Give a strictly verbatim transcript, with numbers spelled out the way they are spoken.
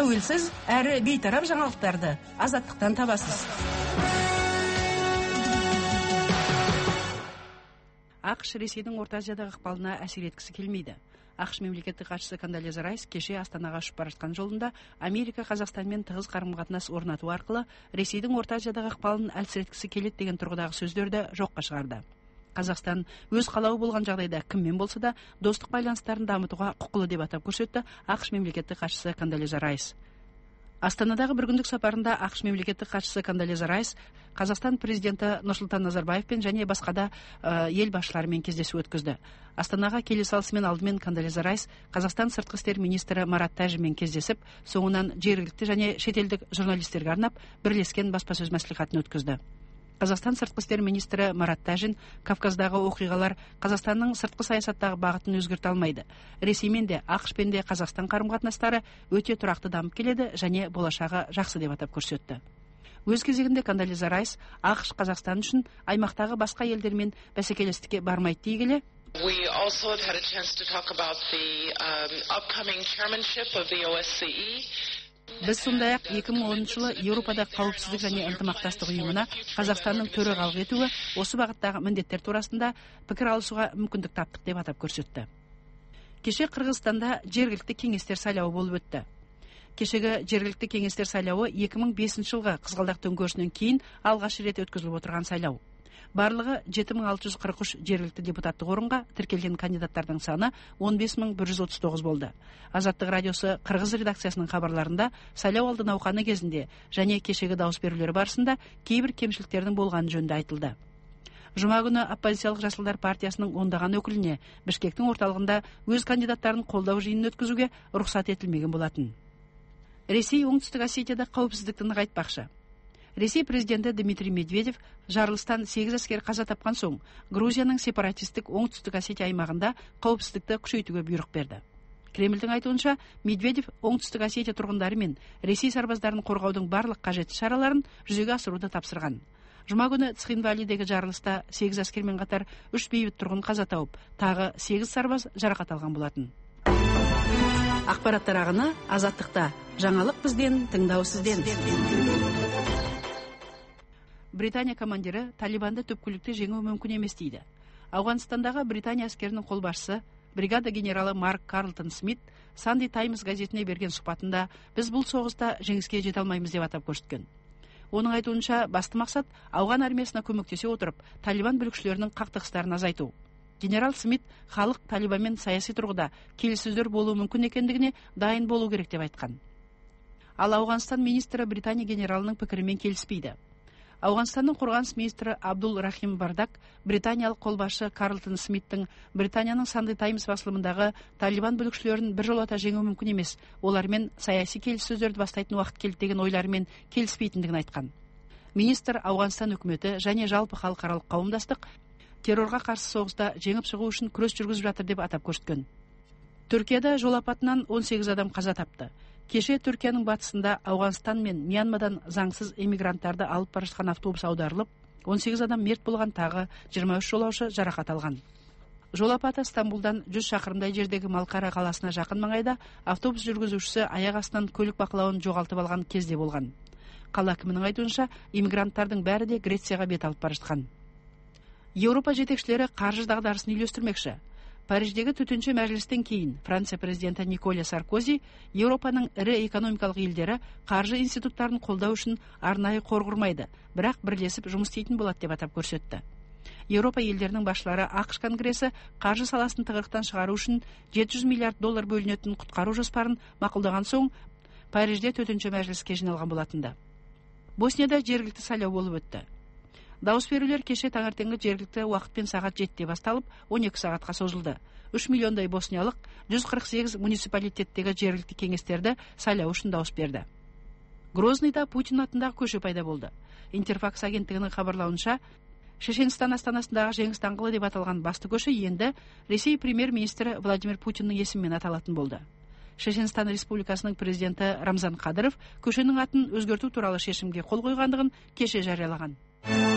тәуелсіз әрі бейтарап жаңалықтарды Азаттықтан табасыз. ақш Ресейдің Орта Азиядағы ықпалына әсер еткісі келмейді. ақш мемлекеттік хатшысы Кондолиза Райс кеше Астанаға ұшып бара жатқан жолында Америка Қазақстанмен тығыз қарым-қатынас орнату арқылы Ресейдің Орта Азиядағы ықпалын әлсіреткісі келеді деген тұрғыдағы сөздерді жоққа шығарды. Қазақстан өз қалауы болған жағдайда кіммен болса да достық байланыстарын дамытуға құқылы деп атап көрсетті ақш мемлекеттік хатшысы Кондолиза Райс. Астанадағы бір күндік сапарында ақш мемлекеттік хатшысы Кондолиза Райс Қазақстан президенті Нұрсұлтан Назарбаевпен және басқа да ә, ел басшыларымен кездесу өткізді. Астанаға келе салысымен алдымен Кондолиза Райс Қазақстан сыртқы істер министрі Марат Тәжімен кездесіп, соңынан жергілікті және шетелдік журналистерге арнап бірлескен баспасөз мәслихатын өткізді. Қазақстан сыртқы істер министрі Марат Тәжин Кавказдағы оқиғалар Қазақстанның сыртқы саясаттағы бағытын өзгерте алмайды. Ресеймен де ақшпен де Қазақстан қарым-қатынастары өте тұрақты дамып келеді және болашағы жақсы деп атап көрсетті. Өз кезегінде Кондолиза Райс ақш Қазақстан үшін аймақтағы басқа елдермен бәсекелестікке бармайды дей келе, We also have had a chance to talk about the um, upcoming chairmanship of the O S C E. Біз сондай-ақ екі мың оныншы жылы Еуропада қауіпсіздік және ынтымақтастық ұйымына Қазақстанның төрағалық етуі осы бағыттағы міндеттер турасында пікір алысуға мүмкіндік таптық деп атап көрсетті. Кеше Қырғызстанда жергілікті кеңестер сайлауы болып өтті. Кешегі жергілікті кеңестер сайлауы екі мың бесінші жылғы қызғалдақ төңкерісінен кейін алғаш рет өткізіліп отырған сайлау. Барлығы жеті мың алты жүз қырық үш жергілікті депутаттық орынға тіркелген кандидаттардың саны он бес мың бір жүз отыз тоғыз болды. Азаттық радиосы Қырғыз редакциясының хабарларында сайлау алды науқаны кезінде және кешегі дауыс берулер барысында кейбір кемшіліктердің болғаны жөнінде айтылды. Жұма күні оппозициялық Жасылдар партиясының ондаған өкіліне Бішкектің орталығында өз кандидаттарын қолдау жиынын өткізуге рұқсат етілмеген болатын. Ресей оңтүстік Осетияда қауіпсіздікті нығайтпақшы. Ресей президенті Дмитрий Медведев жарылыстан сегіз әскер қаза тапқан соң Грузияның сепаратистік оңтүстік Осетия аймағында қауіпсіздікті күшейтуге бұйрық берді. Кремльдің айтуынша, Медведев оңтүстік Осетия тұрғындары мен Ресей сарбаздарын қорғаудың барлық қажетті шараларын жүзеге асыруды тапсырған. Жұма күні Цхинвалидегі жарылыста сегіз әскермен қатар үш бейбіт тұрғын қаза тауып, тағы сегіз сарбаз жарақат алған болатын. Ақпараттар ағыны Азаттықта. Жаңалық бізден, тыңдау сізден. Британия командирі Талибанды түпкілікті жеңу мүмкін емес дейді. Ауғанстандағы Британия әскерінің қолбасшысы бригада генералы Марк Карлтон Смит Санди Таймс газетіне берген сұхбатында біз бұл соғыста жеңіске жете алмаймыз деп атап көрсеткен. Оның айтуынша басты мақсат ауған армиясына көмектесе отырып Талибан бүлікшілерінің қақтығыстарын азайту. Генерал Смит халық Талибанмен саяси тұрғыда келіссөздер болуы мүмкін екендігіне дайын болу керек деп айтқан. Ал Ауғанстан министрі Британия генералының пікірімен келіспейді. Ауғанстанның қорғаныс министрі Абдул Рахим Бардак британиялық қолбасшы Карлтон Смиттің Британияның Санди Таймс басылымындағы Талибан бүлікшілерін біржолата жеңу мүмкін емес, олармен саяси келіссөздерді бастайтын уақыт келді деген ойларымен келіспейтіндігін айтқан. Министр Ауғанстан үкіметі және жалпы халықаралық қауымдастық террорға қарсы соғыста жеңіп шығу үшін күрес жүргізіп жатыр деп атап көрсеткен. Түркияда жол апатынан он сегіз адам қаза тапты. Кеше Түркияның батысында Ауғанстан мен Мьянмадан заңсыз эмигранттарды алып бара жатқан автобус аударылып, он сегіз адам мерт болған, тағы жиырма үш жолаушы жарақат алған. Жол апаты Стамбулдан жүз шақырымдай жердегі Малқара қаласына жақын маңайда автобус жүргізушісі аяқ астынан көлік бақылауын жоғалтып алған кезде болған. Қала әкімінің айтуынша, иммигранттардың бәрі де Грецияға бет алып бара жатқан. Еуропа жетекшілері қаржы дағдарысын үйлестірмекші. Париждегі төтенше мәжілістен кейін Франция президенті Николя Саркози Еуропаның ірі экономикалық елдері қаржы институттарын қолдау үшін арнайы қор құрмайды, бірақ бірлесіп жұмыс істейтін болады деп атап көрсетті. Еуропа елдерінің басшылары ақш конгресі қаржы саласын тығырықтан шығару үшін жеті жүз миллиард доллар бөлінетін құтқару жоспарын мақұлдаған соң Парижде төтенше мәжіліске жиналған болатынды. Боснияда жергілікті сайлау болып өтті. Дауыс берулер кеше таңертеңгі жергілікті уақытпен сағат жетіде басталып, он екі сағатқа созылды. үш миллиондай босниялық жүз қырық сегіз муниципалитеттегі жергілікті кеңестерді сайлау үшін дауыс берді. Грознийда Путин атындағы көше пайда болды. Интерфакс агенттігінің хабарлауынша, Шешенстан астанасындағы Жеңіс даңғылы деп аталған басты көше енді Ресей премьер-министрі Владимир Путиннің есімімен аталатын болды. Шешенстан Республикасының президенті Рамзан Қадыров көшенің атын өзгерту туралы шешімге қол қойғандығын кеше жариялаған.